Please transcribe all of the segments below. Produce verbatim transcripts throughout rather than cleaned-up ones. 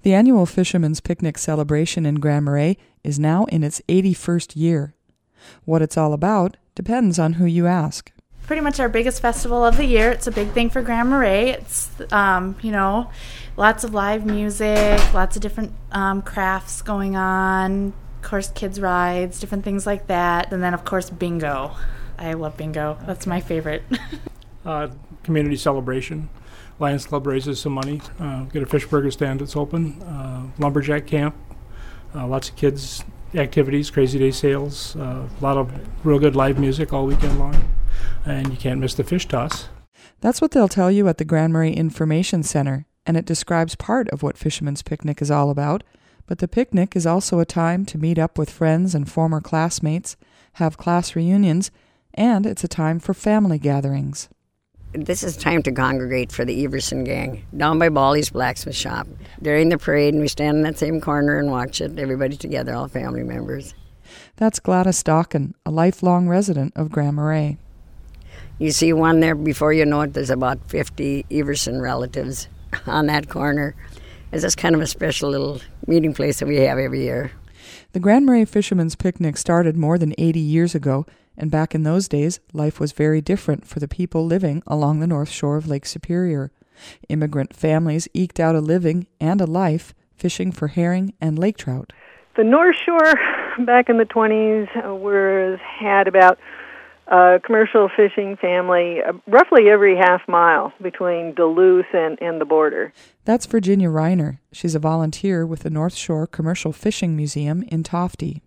The annual Fisherman's Picnic celebration in Grand Marais is now in its eighty-first year. What it's all about depends on who you ask. Pretty much our biggest festival of the year. It's a big thing for Grand Marais. It's, um, you know, lots of live music, lots of different um, crafts going on, of course, kids' rides, different things like that, and then, of course, bingo. I love bingo. That's my favorite. uh, community celebration. Lions Club raises some money. Uh, get a fish burger stand that's open. Uh, lumberjack camp. Uh, lots of kids' activities, crazy day sales. Uh, a lot of real good live music all weekend long. And you can't miss the fish toss. That's what they'll tell you at the Grand Marais Information Center, and it describes part of what Fisherman's Picnic is all about. But the picnic is also a time to meet up with friends and former classmates, have class reunions, and it's a time for family gatherings. This is time to congregate for the Everson gang down by Bally's blacksmith shop. During the parade, and we stand in that same corner and watch it, everybody together, all family members. That's Gladys Dawkin, a lifelong resident of Grand Marais. You see one there, before you know it, there's about fifty Everson relatives on that corner. It's just kind of a special little meeting place that we have every year. The Grand Marais Fisherman's Picnic started more than eighty years ago, and back in those days, life was very different for the people living along the north shore of Lake Superior. Immigrant families eked out a living and a life fishing for herring and lake trout. The North Shore, back in the twenties, uh, was had about a commercial fishing family uh, roughly every half mile between Duluth and, and the border. That's Virginia Reiner. She's a volunteer with the North Shore Commercial Fishing Museum in Tofte.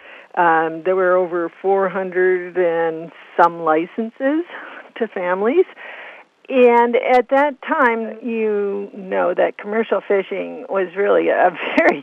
Um, there were over four hundred and some licenses to families. And at that time, you know that commercial fishing was really a very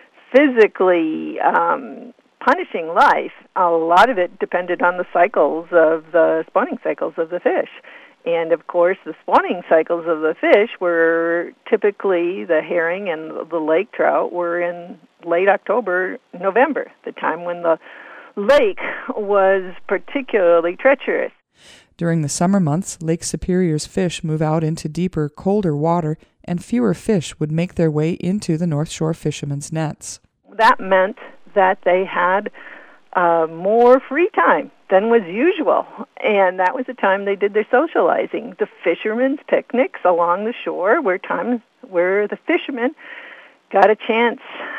physically um, punishing life. A lot of it depended on the cycles of the spawning cycles of the fish. And, of course, the spawning cycles of the fish were typically the herring and the lake trout were in late October, November, the time when the lake was particularly treacherous. During the summer months, Lake Superior's fish move out into deeper, colder water, and fewer fish would make their way into the North Shore fishermen's nets. That meant that they had uh, more free time than was usual, and that was the time they did their socializing. The fishermen's picnics along the shore were times where the fishermen got a chance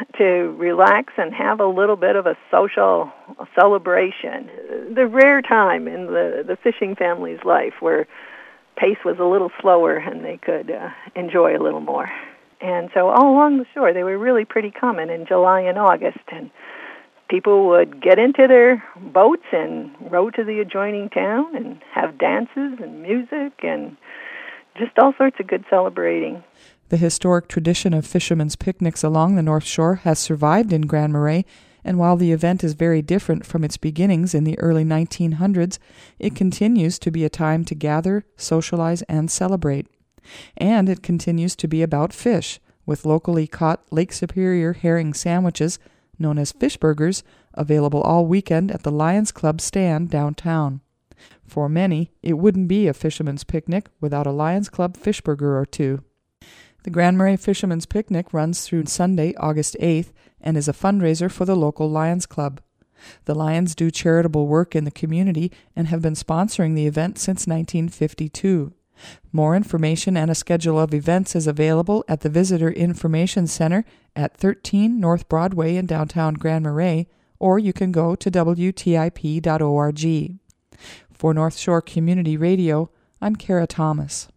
to relax and have a little bit of a social celebration. The rare time in the, the fishing family's life where pace was a little slower and they could uh, enjoy a little more. And so all along the shore, they were really pretty common in July and August, and people would get into their boats and row to the adjoining town and have dances and music and just all sorts of good celebrating. The historic tradition of fishermen's picnics along the North Shore has survived in Grand Marais, and while the event is very different from its beginnings in the early nineteen hundreds, it continues to be a time to gather, socialize, and celebrate. And it continues to be about fish, with locally caught Lake Superior herring sandwiches, known as fish burgers, available all weekend at the Lions Club stand downtown. For many, it wouldn't be a fisherman's picnic without a Lions Club fish burger or two. The Grand Marais Fisherman's Picnic runs through Sunday, August eighth, and is a fundraiser for the local Lions Club. The Lions do charitable work in the community and have been sponsoring the event since nineteen fifty-two. More information and a schedule of events is available at the Visitor Information Center at thirteen North Broadway in downtown Grand Marais, or you can go to W T I P dot org. For North Shore Community Radio, I'm Kara Thomas.